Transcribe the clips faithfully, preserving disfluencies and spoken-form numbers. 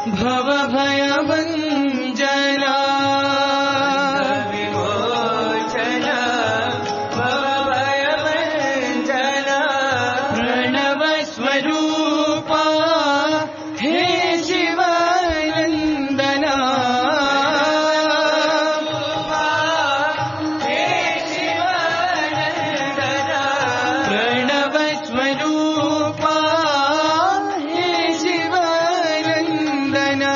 भवभयभञ्जना विमोचना भवभयभञ्जना प्रणवस्वरूपा हे शिवानन्दना हे शिवानन्दना प्रणवस्वरूपा हे शिवानन्दना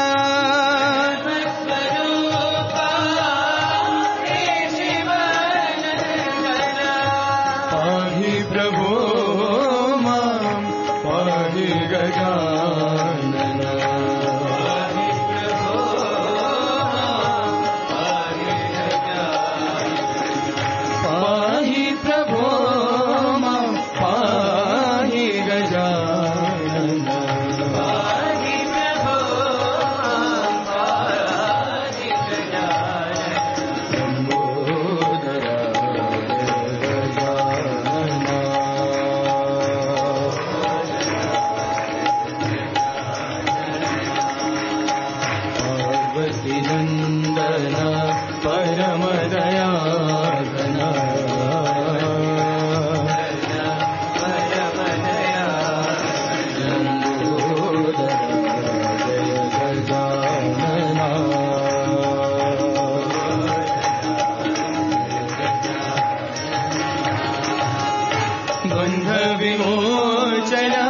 पाहि प्रभो मां पाहि गजानना पाहि प्रभो मां पाहि गजानना पाहि प्रभो मां पाहि गजानना पार्वती नंदना परम दयाघना बंध विमोचना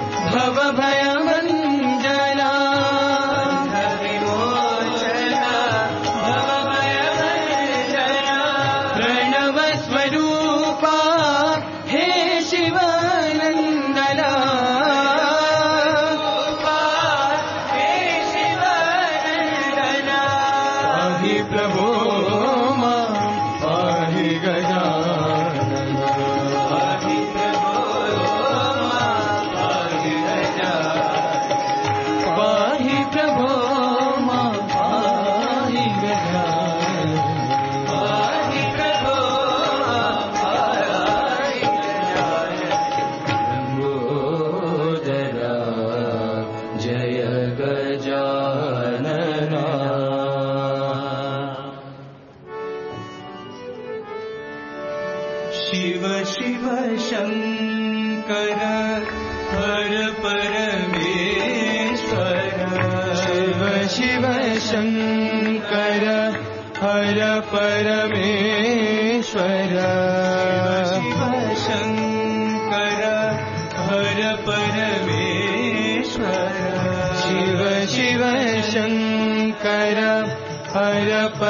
भवभयभञ्जना प्रणवस्वरूपा हे शिवानन्दना हे शिवानन्दना पाहि प्रभो मां पाहि गजानना पाहि प्रभो मां पाहि गजानना पाहि प्रभो मां पाहि गजानना पाहि प्रभो मां पाहि गजानना जय गजानना शिव शिव शंकर हर परमेश्वर शिव शिव शंकर हर परमेश्वर शिव शंकर हर परमेश्वर शिव शिव शंकर हर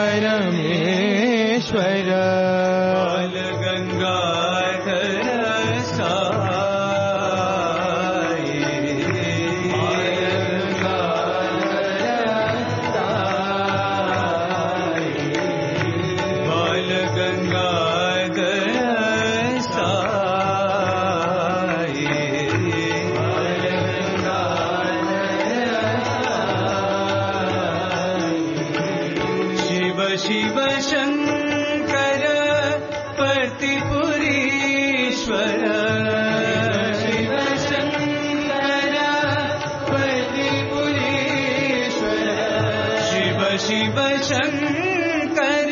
परमेश्वर बाल गंगाधर साई बाल गंगाधर साई शिव शिव शंकर पतिपुरीश्वर शिव शंकर पतिपुरीश्वर शिव शिव शंकर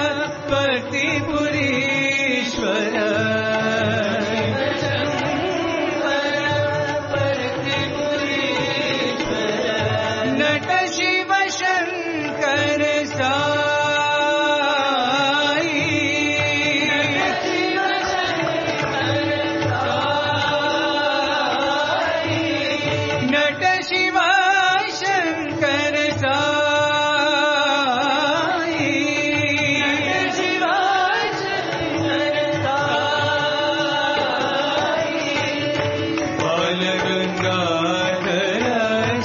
पतिपुरीश्वर नट शिव शंकर साई नट शिव शंकर साई बाल गंगाधर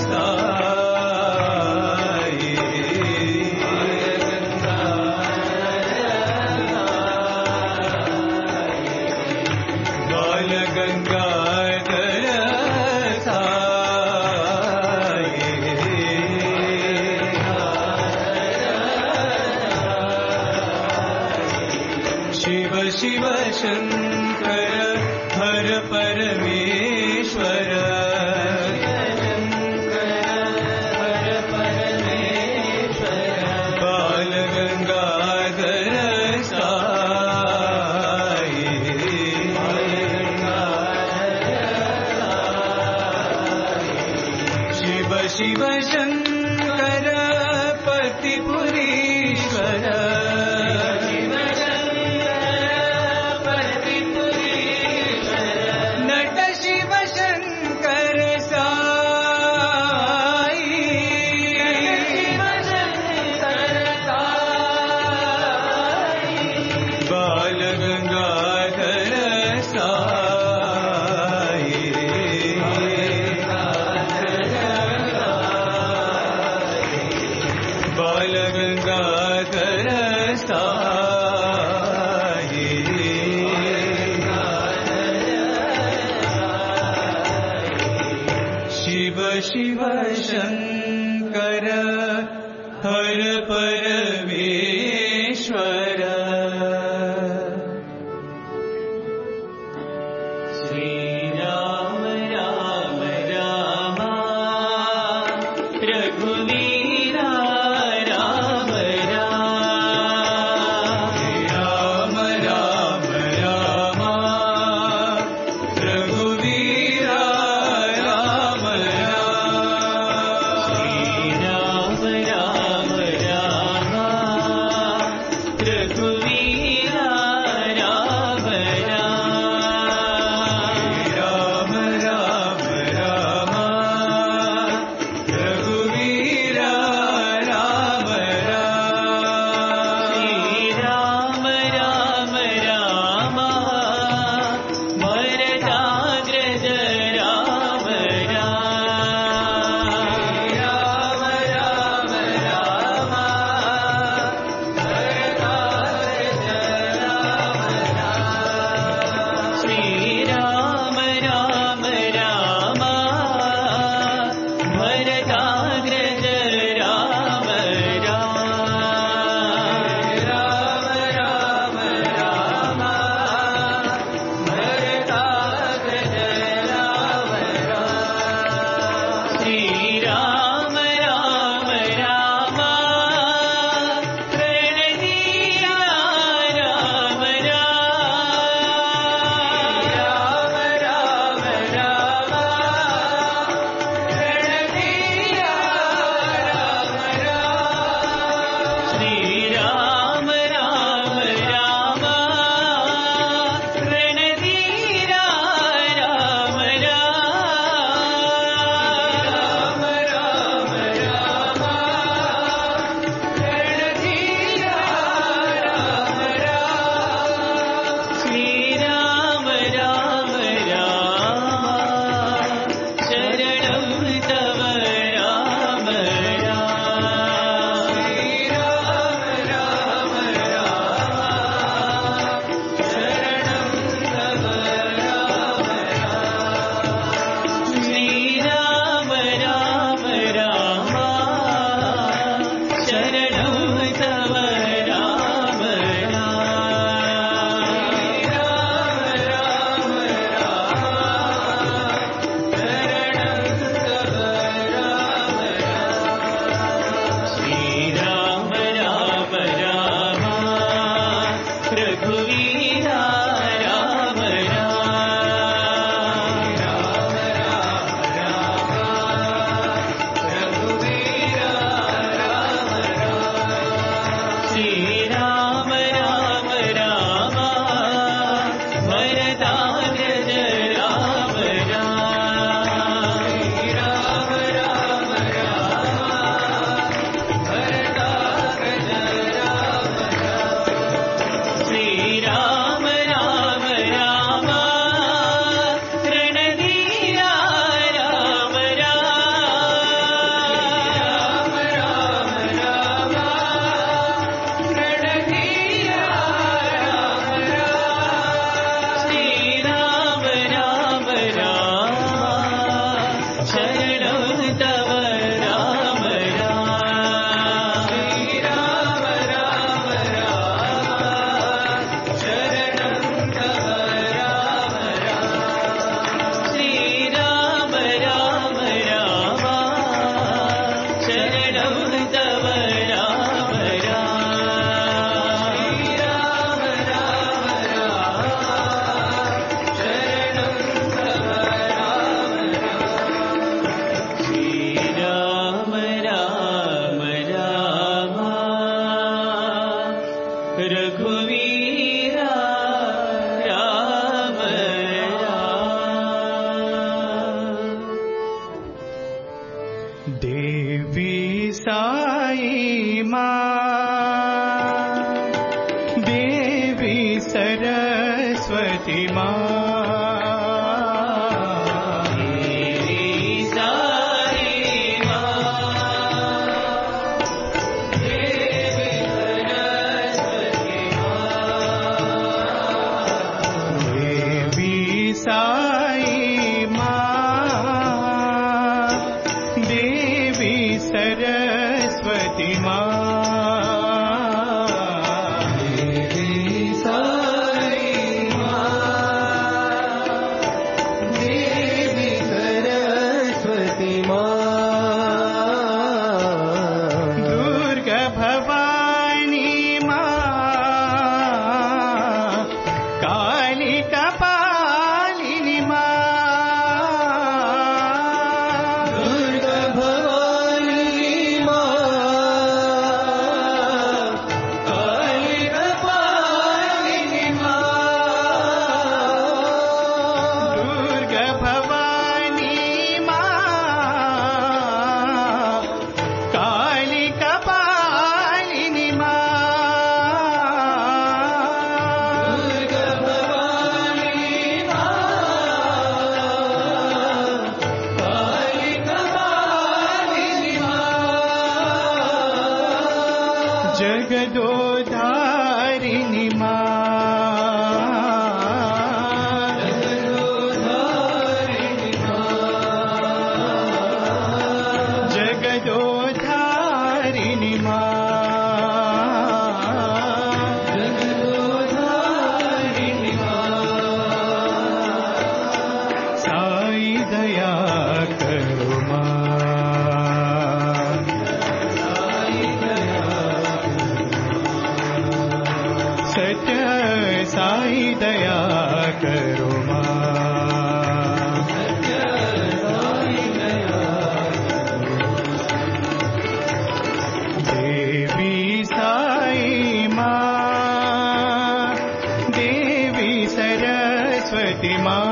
साई बाल गंगाधर साई शिव शिव शंकर हर परमेश्वर हर शिव शङ्कर पतिपुरीश्वर नट शिव शङ्कर साई बाल गंगाधर साई बाल गंगाधर साई शिव शिव शंकर हर परमेश्वर श्री राम राम रामा रघुवीरा राम राम राम राम रामा रघुवीरा राम राम श्री राम राम रामा रघुवीरा राम राम राम राम रघुवीरा राम राम श्री राम राम राम भरताग्रज राम राम राम राम राम श्री राम राम राम भरताग्रज राम राम राम राम राम भरताग्रज राम राम श्री राम राम राम प्रणदीरा राम राम राम राम प्रणदीरा राम राम श्री राम राम राम प्रणदीरा राम राम राम राम प्रणदीरा राम राम श्री राम राम राम शरणं तव राम राम श्री राम राम राम शरणं तव राम राम श्री राम राम राम शरणं तव राम राम श्री राम राम राम रघुवीरा राम राम राम राम रघुवीरा राम राम श्री राम राम राम भरताग्रज राम राम श्री राम राम राम भरताग्रज राम राम श्री राम राम राम रणधीरा राम राम राम राम रणधीरा राम राम श्री सरस्वती जगदोधारिणी जगदोधारिणी जगदोधारिणी साई दया करो सत्य साई दया करो देवी साई माँ देवी सरस्वती माँ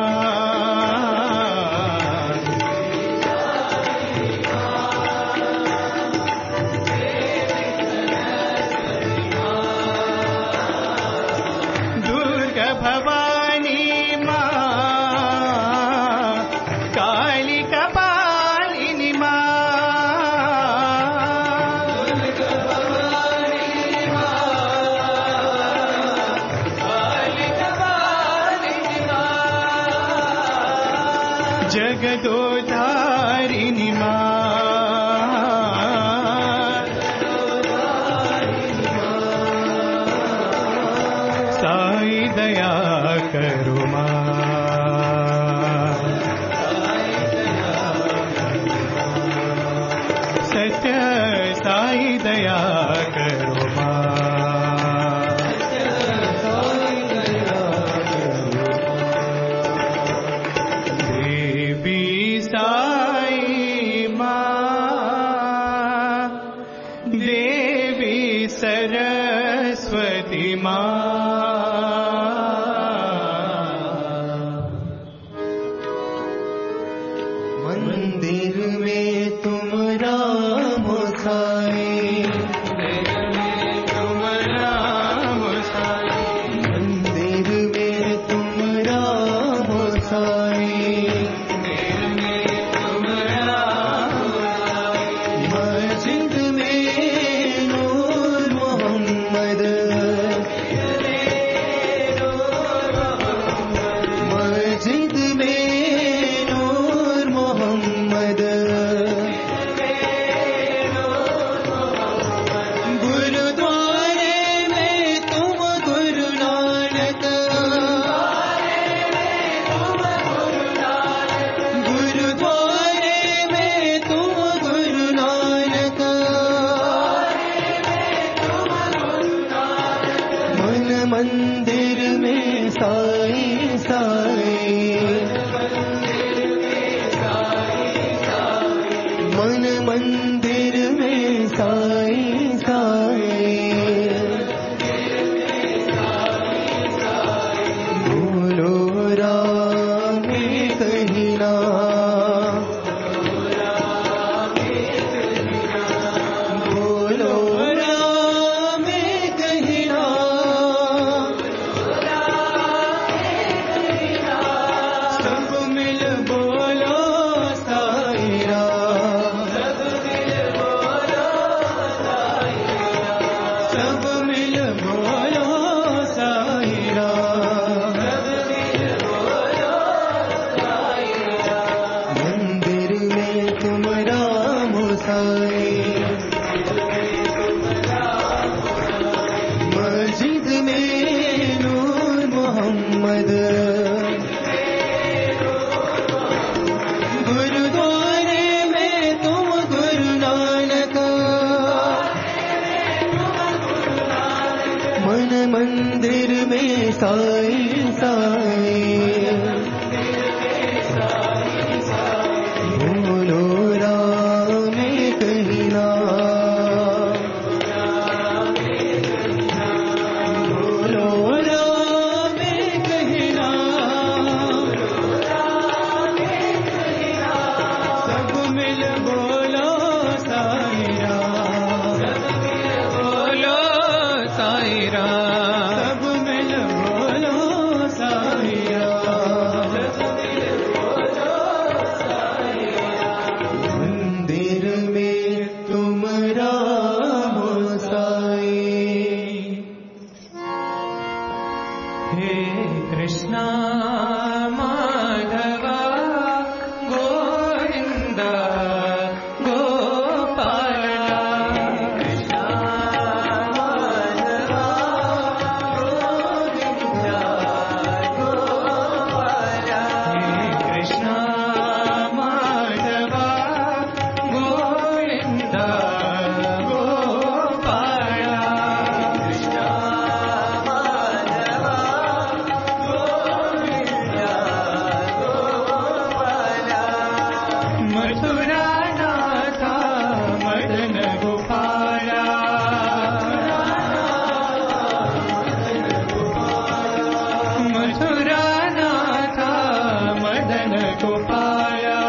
भवानी माँ काली कपालिनी माँ जगदोधारिणी माँ साई दया करो माँ सत्य साई दया करो माँ देवी साई माँ देवी सरस्वती माँ मंदिर में तुम राम साई तुम राम साई मंदिर में तुम राम साई तुम राम मस्जिद में नूर मोहम्मद मस्जिद में मंदिर में साई साई मन मंदिर में साई साई बोलो राम कहीं ना बोलो राम कहीं ना मद गुरुद्वारे में तुम गुरु नानक मन मंदिर में साई साई बोलो राम कहीं ना बोलो राम कहीं ना सब मिल बोलो साई राम बोलो साई राम सब मिल बोलो साई राम मंदिर में तुम राम साई हे कृष्णा माधवा गोविंद गोपाला कृष्णा माधवा गोविंद गोपाला हे कृष्णा माधवा गोविंद गोपाला कृष्णा माधवा मथुरा नाथा मदन गोपाला मथुरा नाथा मदन गोपाला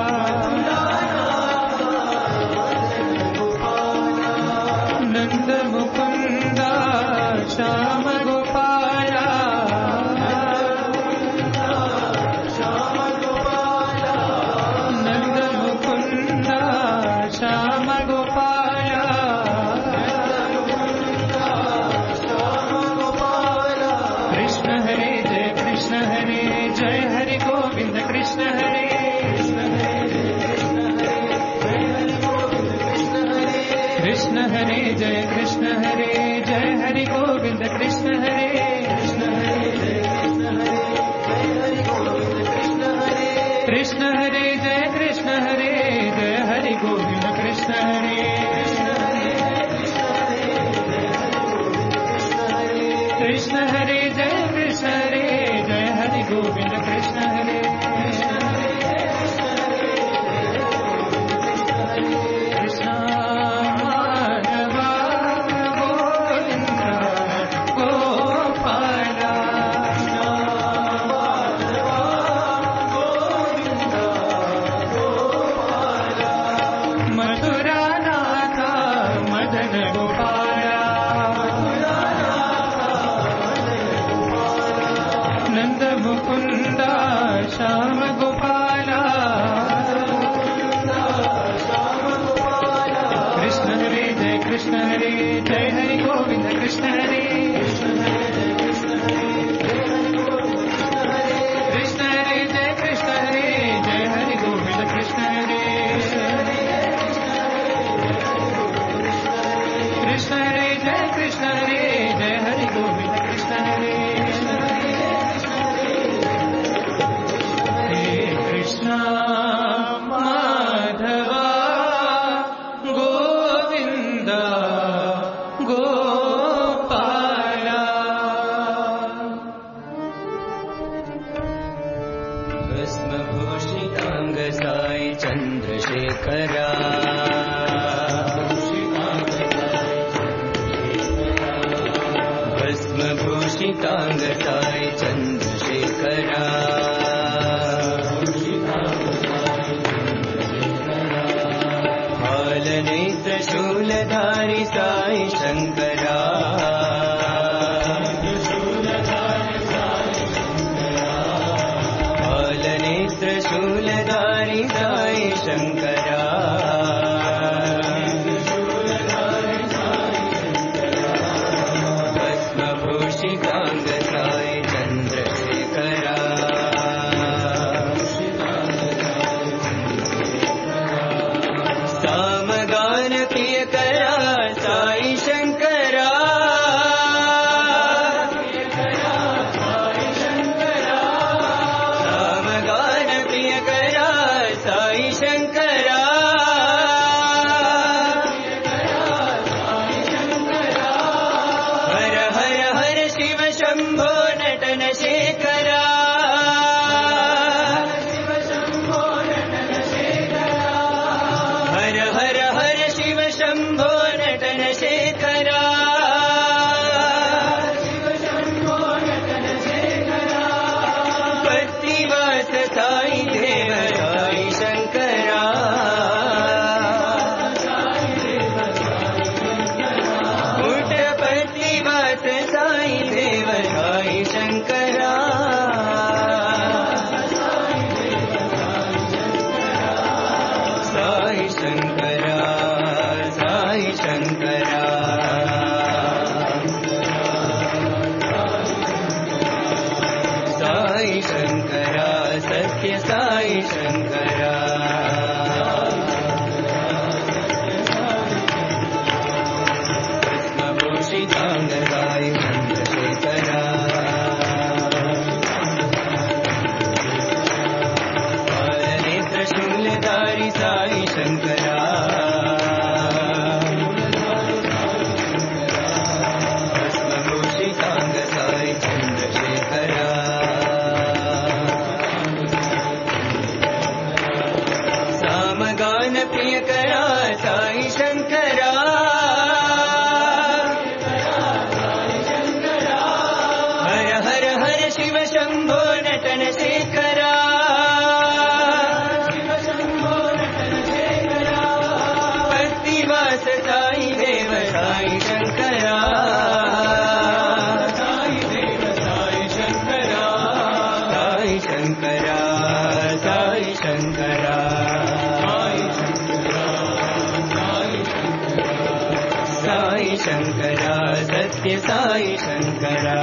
नंद मुकुंद श्याम गोपाला नंद मुकुंद श्याम गोपाला कृष्ण हरे जय कृष्ण हरे जय हरि गोविंद कृष्ण हरे कृष्ण हरे जय कृष्ण हरे जय हरि गोविंद कृष्ण हरे कृष्ण हरे जय कृष्ण हरे जय हरि गोविंद कृष्ण हरे कृष्ण हरे जय कृष्ण हरे जय हरि गोविंद कृष्ण हरे कृष्ण माधवा गोविंद गोपाला मथुरा नाथा मदन गोपाला नंद मुकुंद श्याम गोपाला कृष्ण हरे जय कृष्ण हरे जय हरि गोविंद कृष्ण हरे कृष्ण हरे जय कृष्ण हरे जय हरि गोविंद कृष्ण हरे कृष्ण हरे जय कृष्ण हरे जय हरि गोविंद कृष्ण हरे हे कृष्ण माधवा गोविंद गोपाला भस्मभूषितांग साई चंद्रशेखरा भस्मभूषितांग साई चंद्रशेखरा हालनेत्र शूलधारी साई शंकरा हालनेत्र शूलधारी साई शंकरा भस्मभूषितांग साई चंद्रशेखरा सामगान किय करा साई शंकरा सत्य साई शंकरा भस्मभूषितांग साई चंद्रशेखरा बालनेत्र शूलधारी साई शंकरा प्रियकरा साई शंकरा हर हर हर शिव शंभो नटन शेखरा भक्तिवास साई देव साई शंकरा साई देव साई शंकरा साई शंकरा साई शंकरा साई शंकरा सत्य साई शंकरा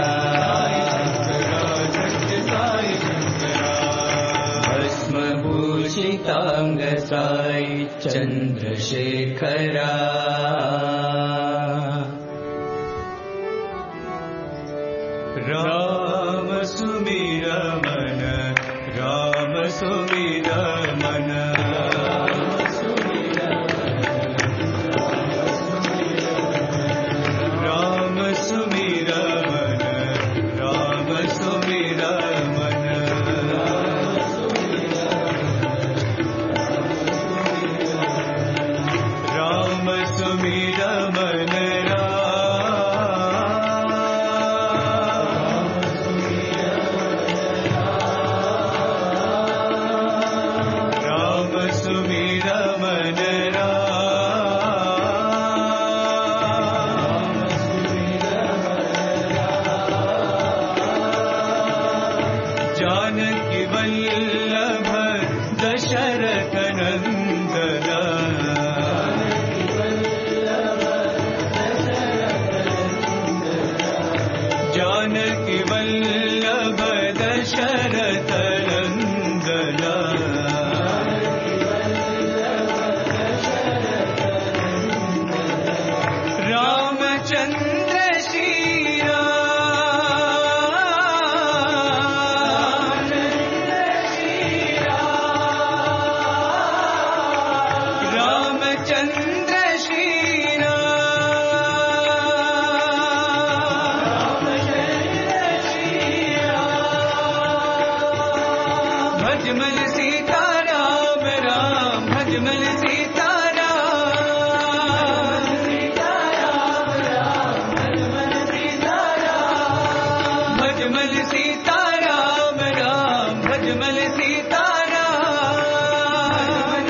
भस्मभूषितांग साई चंद्रशेखरा राम सुमिर मन राम सुमिर मन जानकी वल्लभ दशरथ नंदन जानकी वल्लभ दशरथ नंदन रामचंद्र भजमल सीता राम राम भजमल सीता राम भजमल सीता राम राम भजमल सीता राम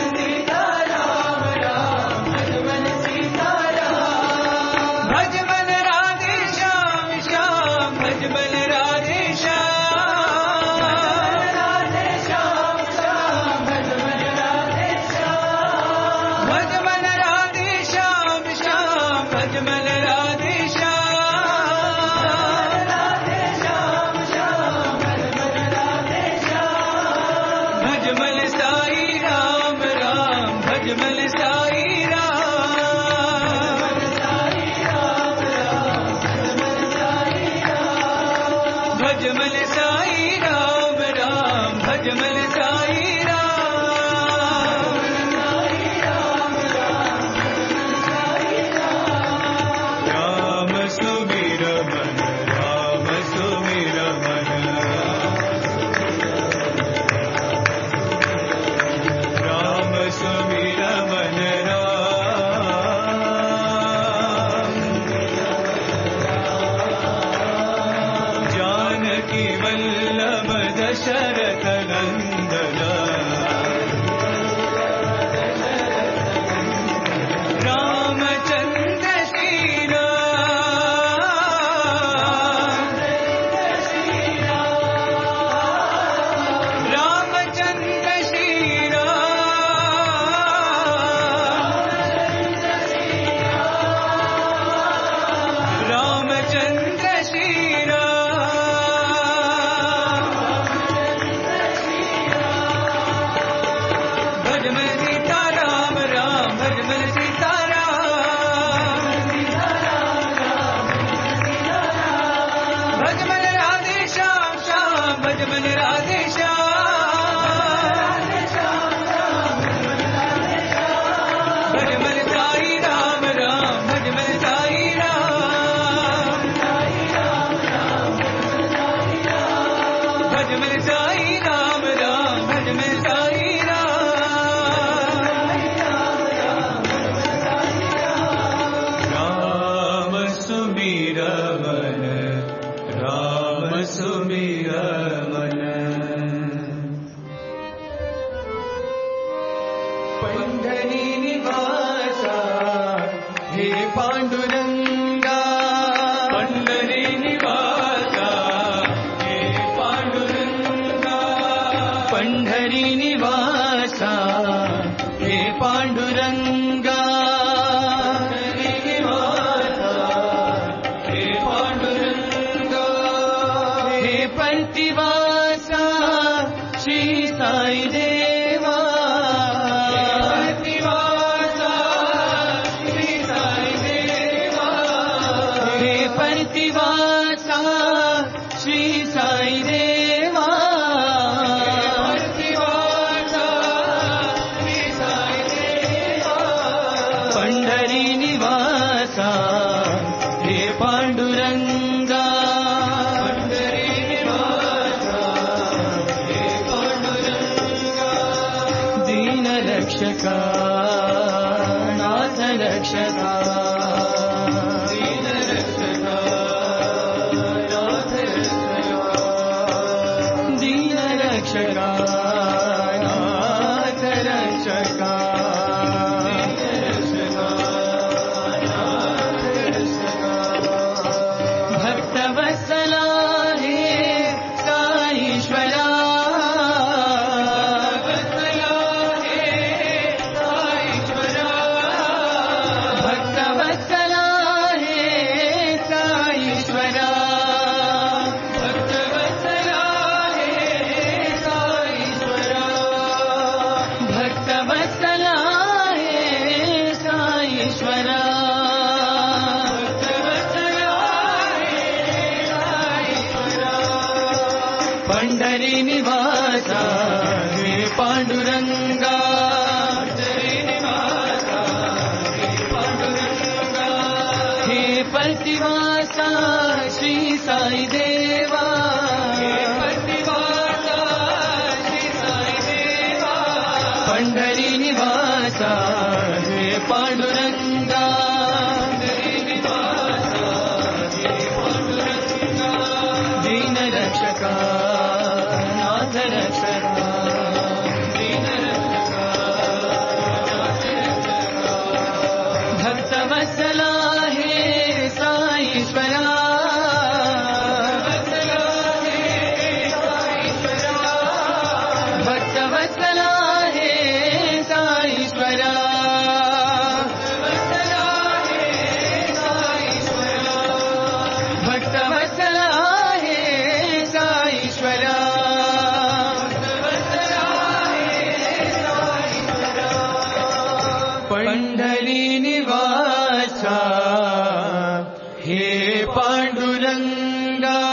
भजमल राधे श्याम श्याम भजमल राधे भजमल राधे श्याम भजमल साई राम राम भजमल साई राम भजमल साई राम राम भजमल साई वल्लभ दशरथ नंदन रामचंद्र श्री रामचंद्र श्री रामचंद्र श्री भज मन राधे श्याम भज मन साई राम राम भज मन साई राम भज मन साई राम राम भज मन साई राम सुमीर मन राम सुमीर मन पंढरी निवासा हे पांडुरंगा पंढरी निवासा हे पांडुरंगा पंढरी निवासा हे पांडुरंगा पंतिवासा श्री साई देवा पंतिवासा श्री साई देवा हे पंतिवासा श्री साई देवा पंतिवासा श्री साई देवा पंढरी निवासा हे पांडुरंगा रक्षका नाथ रक्षका दीन रक्षका नाथ रक्षका दीन रक्षका नाथ रक्षका भक्तवत्सला हे साईश्वरा पंढरी निवासा हे पांडुरंगा पंढरी निवासा हे पांडुरंगा हे पंतिवासा श्री साई देवा हे पंतिवासा श्री साई देवा पंढरी निवासा हे पांडुरंगा पंढरी निवासा हे पांडुरंगा दीन रक्षका नाथ रक्षका दीन रक्षका नाथ रक्षका भक्तवत्सला हे साईश्वरा भक्तवत्सला हे साईश्वरा भक्तवत्सला हे साईश्वरा पंढरी निवासा हे पांडुरंगा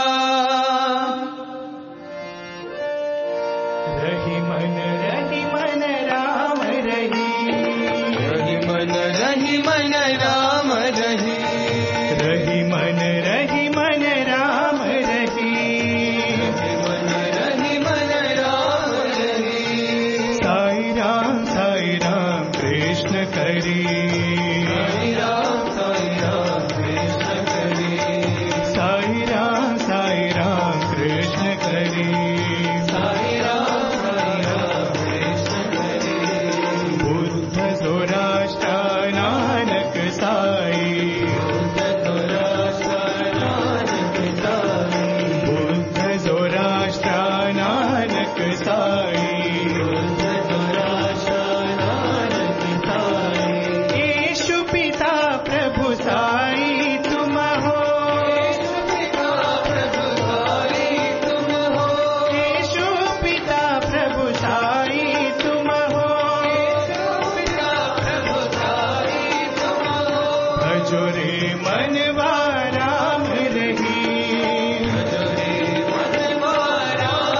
रही मन रही मन राम रही रही मन रही मन राम रही रही मन रही मन राम रही रही मन रही मन राम रही साई राम साई राम कृष्ण करी साई राम साई राम कृष्ण करी साई राम साई राम कृष्ण करी साई राम साई राम कृष्ण करी बुद्ध जोराष्ट्र नानक साई बुद्ध जोराष्ट्र नानक साई बुद्ध जोराष्ट्र नानक साई बुद्ध जोराष्ट्र नानक साई यीशु पिता प्रभु साई तुम हो यीशु पिता प्रभु साई तुम हो यीशु पिता प्रभु साई तुम हो यीशु पिता प्रभु साई तुम हो भजो रे मनवा राम रही भजो रे मनवा राम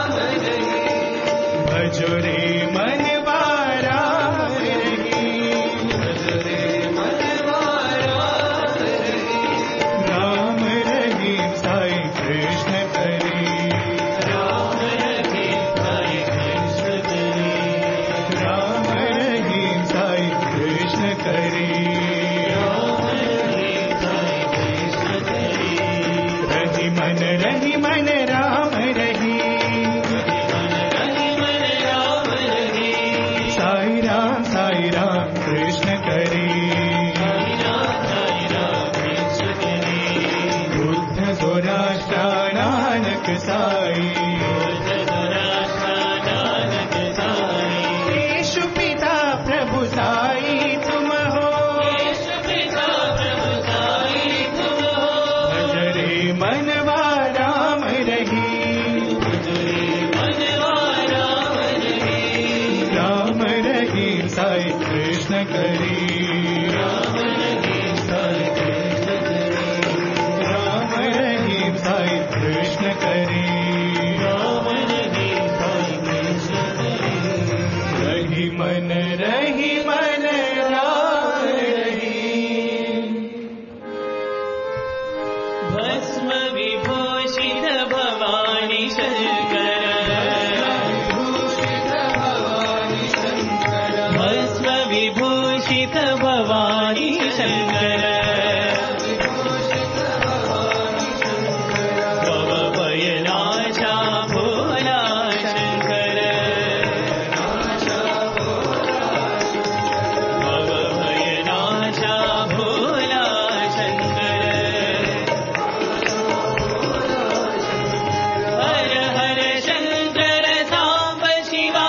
साई कृष्ण करी राम रहीम साई कृष्ण करी राम रहीम साई कृष्ण करी राम रहीम साई कृष्ण करी रही मन रही मन राम रही भस्म विभूषित भवानी शंकर विभूषित भवानी शंकर भव भयनाशा भोला शंकर भव भयनाशा भोला शंकर हर हर शंकर सांब शिवा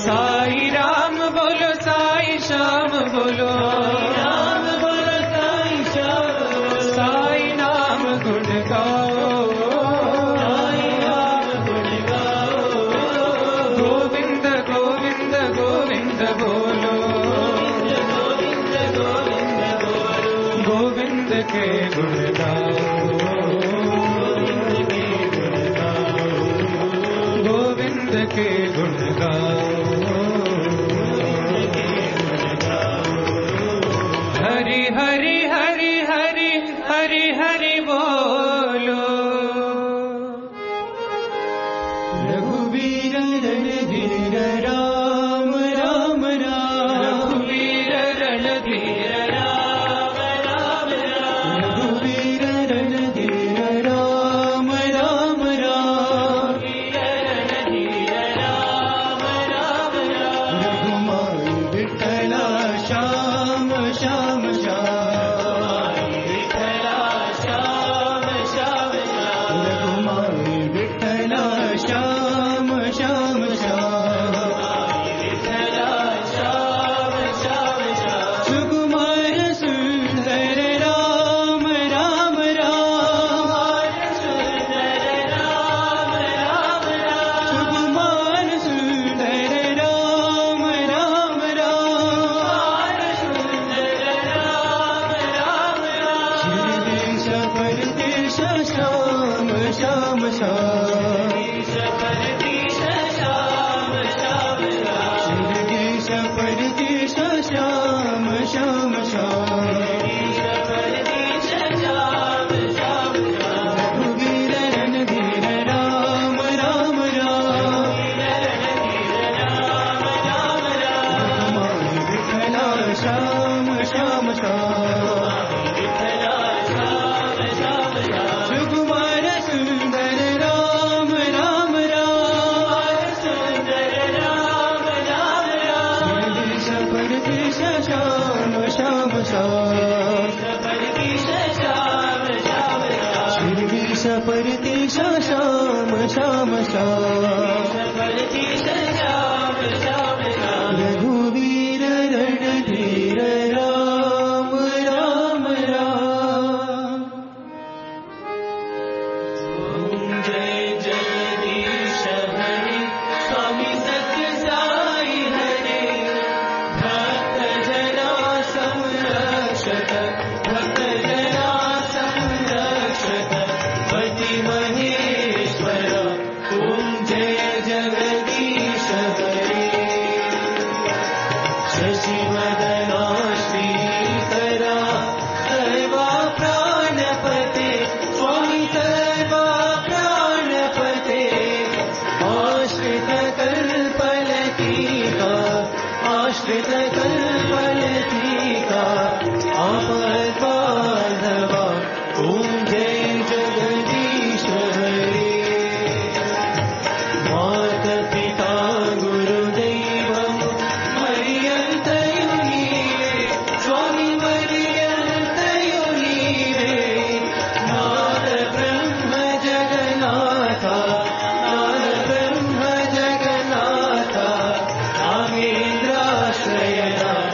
साई राम बोलो साई श्याम बोलो राम बोलो साई श्याम बोलो साई नाम गुण गाओ साई नाम गुण गाओ गोविंद गोविंद गोविंद बोलो गोविंद गोविंद बोलो गोविंद के गुण गाओ गोविंद के गुण गाओ हरि हरि हरि हरि हरि हरि बोलो रघुवीर रणधीर राम राम राम रघुवीर रणधीर राम राम राम रघुवीर रणधीर राम राम राम रघुमाई विठ्ठला श्याम श्याम श्याम विठ्ठला श्याम श्याम श्याम रघुमाई विठ्ठला श्याम श्याम श्याम विठ्ठला श्याम श्याम श्याम सुकुमार सुंदर राम राम राम सुंदर राम राम राम सुकुमार सुंदर राम राम राम सुंदर राम राम राम श्रीदेश परदेश श्याम श्याम श्याम परदेश श्याम श्याम श्याम श्रीदेश परदेश श्याम श्याम श्याम परदेश श्याम श्याम श्याम रघुवीर रणधीर राम राम राम राम राम राम विठ्ठला श्याम श्याम श्याम विठ्ठला श्याम श्याम श्याम सुकुमार सुंदर राम राम राम सुंदर राम राम राम परदेश परदेश श्याम श्याम श्याम परदेश श्याम श्याम श्याम श्रीदेश परदेश श्याम श्याम श्याम परदेश श्याम श्याम श्याम रघुवीर रणधीर राम राम राम जय जगदीश हरे स्वामी सत्य साई हरे भक्त जना संरक्षक भक्त जना संरक्षक पति महेश्वर ओम जय जगदीश हरे शशिवदना श्रीकरा सर्वा प्राणपते स्वामी सर्वा प्राणपते आश्रित कल्पलतिका आश्रित कल्पलतिका आपद्बान्धवा ओम जय जगदीश हरे माता पिता गुरुदैवं मर्यन्तयुनीरे स्वामी मर्यन्तयुनीरे नाद ब्रह्म जगन्नाथा नाद ब्रह्म जगन्नाथा नागेन्द्राश्रयना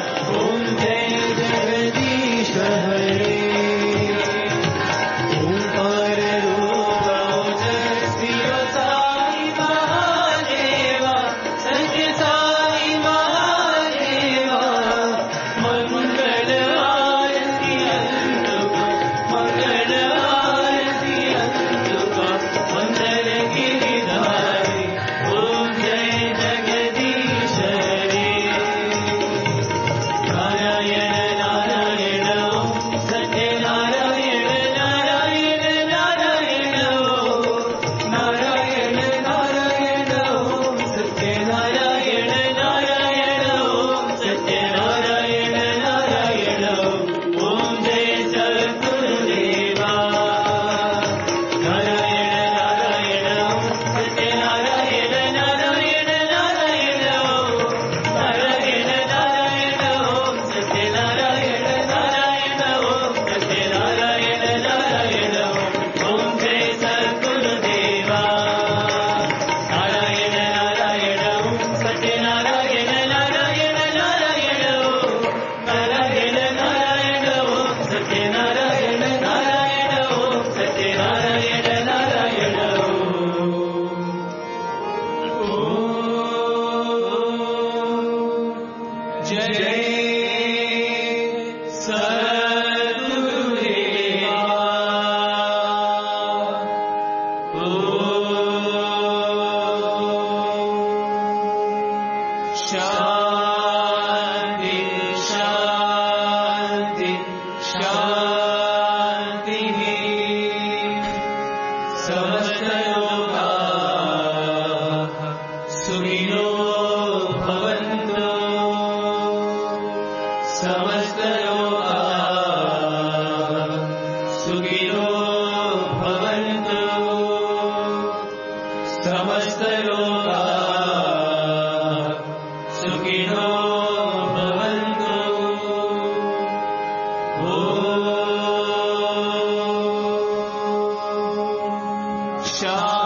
Shah